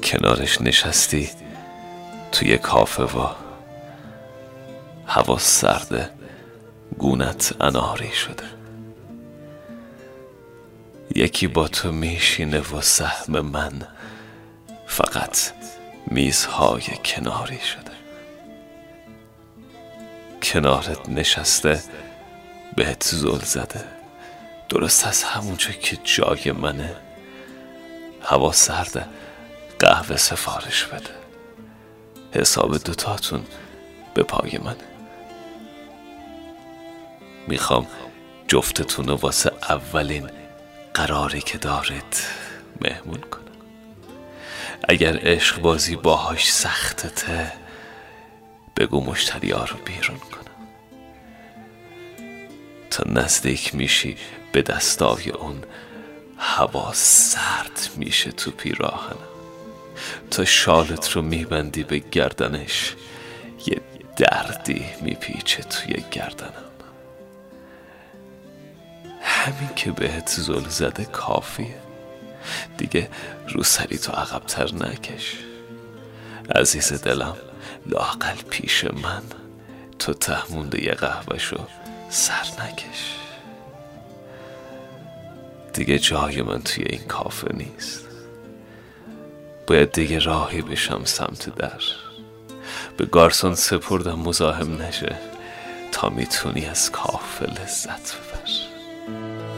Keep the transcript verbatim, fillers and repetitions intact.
کنارش نشستی توی کافه و هوا سرده، گونت اناری شده. یکی با تو میشینه و سهم من فقط میزهای کناری شده. کنارت نشسته بهت زل زده، درست از همونجا که جای منه. هوا سرده، قهوه سفارش بده، حساب دوتاتون به پای منه. میخوام جفتتونو واسه اولین قراری که دارید مهمون کنم. اگر عشق بازی باهاش سختته بگو مشتری ها رو بیرون کنم. تا نزدیک میشی به دستای اون هوا سرد میشه تو پیراهنم. تا شالت رو میبندی به گردنش یه دردی میپیچه توی گردنم. همین که بهت زل زده کافیه، دیگه رو سری تو عقب‌تر نکش. عزیز دلم، لااقل پیش من تو ته مونده یه قهوه‌شو سر نکش. دیگه جای من توی این کافه نیست، باید دیگه راهی بشم سمت در. به گارسون سپردم مزاحم نشه تا میتونی از کافه لذت ببر.